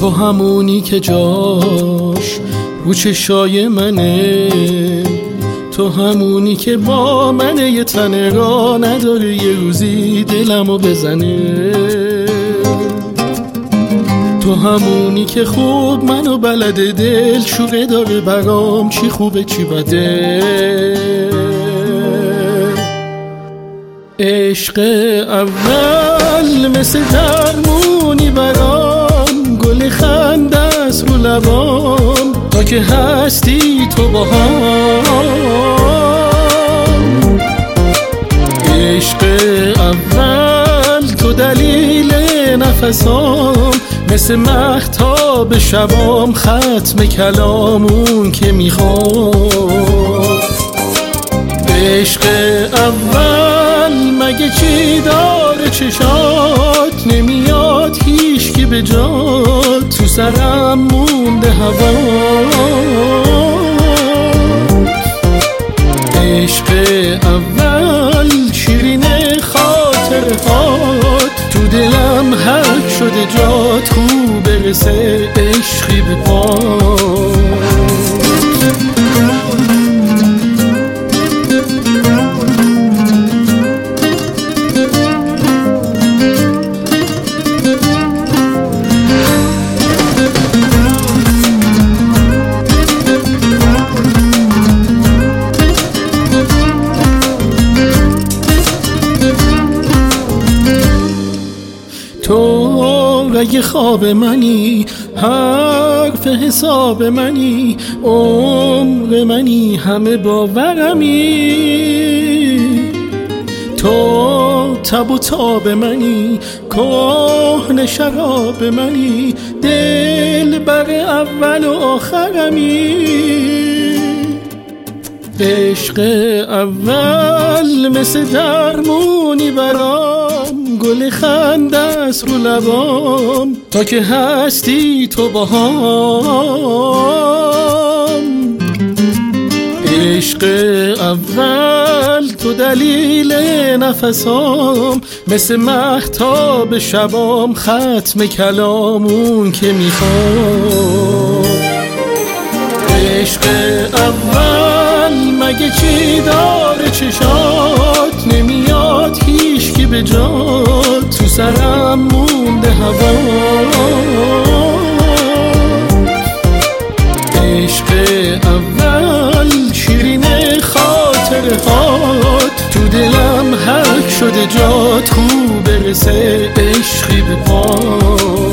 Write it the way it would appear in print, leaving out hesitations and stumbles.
تو همونی که جاش رو چشای منه، تو همونی که با منه، یه تنه را نداره یه روزی دلمو بزنه. تو همونی که خوب منو بلده، دل شوره داره برام چی خوبه چی بده. عشق اول مثل درمونی برام، گل خنده است رو لبام تا که هستی تو با هم. عشق اول تو دلیل نفسام، مثل مهتاب شبام ختم کلامون که میخوام. عشق اول مگه چی داره چشات، نمیاد هیچ کی به جات، تو سرم مونده هوات. عشق اول شیرین خاطرهات، تو دلم حک شده جات، خوب برسه عشقی به پات. تو رگ خواب منی، حرف حساب منی، عمر منی، همه باورمی. تو تب و تاب منی، کهنه شراب منی، دل بر اول و آخرمی. عشق اول مثل درمونی برام، گل خنده است رو لبام تا که هستی تو با هم. عشق اول تو دلیل نفسام، مثل مهتاب شبام ختم کلامون که میخوام. عشق اول مگه چی داره چشات، نمیاد هیچ کی به جات، تو سرم مونده هوات. عشق اول شیرین خاطرهات، تو دلم حک شده جات، خوب برسه عشقی به پات.